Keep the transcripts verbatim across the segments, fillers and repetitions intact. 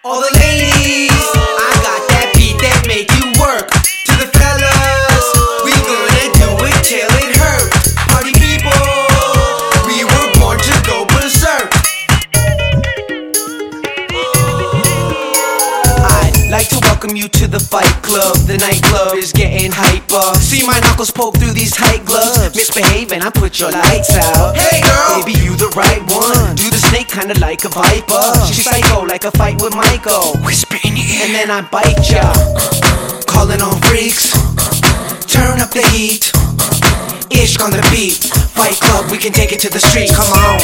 All the ladies, I got that beat that make you work. To the fellas, we gonna do it till it hurt. Party people, we were born to go berserk. I'd like to welcome you to the Fight Club. The nightclub is getting hyper. See my knuckles poke through these tight gloves. Misbehave and I put your lights out. Hey girl, baby you the right one. Do the snake kinda like a viper. She's psycho like a fight with Michael. Whisper in your ear and then I bite ya. Calling on freaks. Turn up the heat. Ishq on the beat. Fight Club, we can take it to the street. Come on.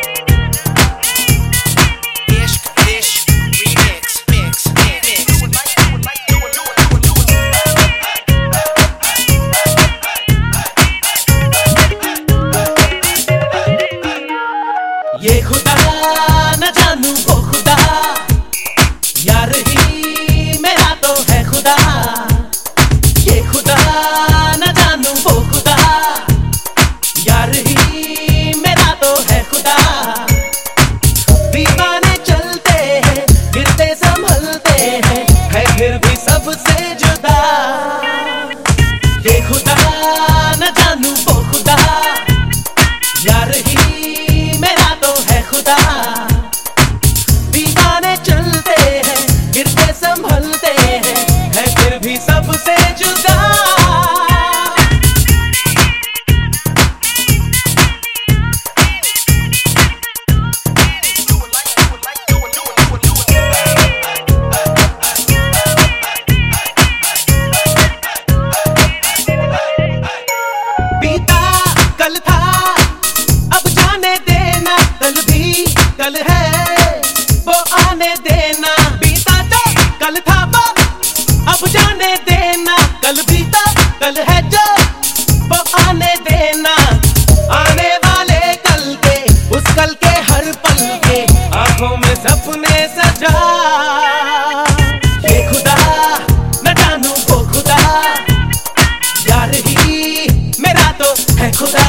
ये खुदा न जानू वो खुदा, यार ही मेरा तो है खुदा। ये खुदा न जानू वो खुदा, यार ही मेरा तो है खुदा। दीवाने चलते हैं, गिरते संभलते हैं, है फिर भी सबसे जुदा। ये खुदा न जानू वो खुदा, यार ही दीवाने चलते हैं, गिरते संभलते हैं, है फिर भी सबसे जुदा। बीता कल था, अब जाने देना, कल भी कल है वो आने देना। बीता जो कल था वो अब जाने देना, कल बीता कल है जो वो आने देना। आने वाले कल के, उस कल के हर पल के, आंखों में सपने सजा। ये खुदा न जानू वो खुदा, यार ही मेरा तो है खुदा।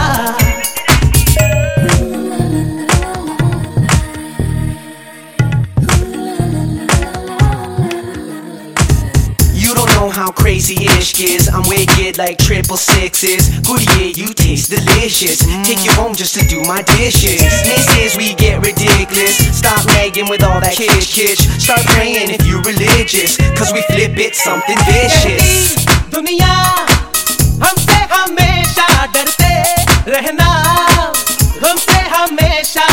How crazy Ishq is, I'm wicked like triple sixes. Good yeah, you taste delicious. Take you home just to do my dishes. This is we get ridiculous. Stop nagging with all that kish kish. Start praying if you religious, cause we flip it something vicious. दुनिया हमसे हमेशा डरते रहना, हमसे हमेशा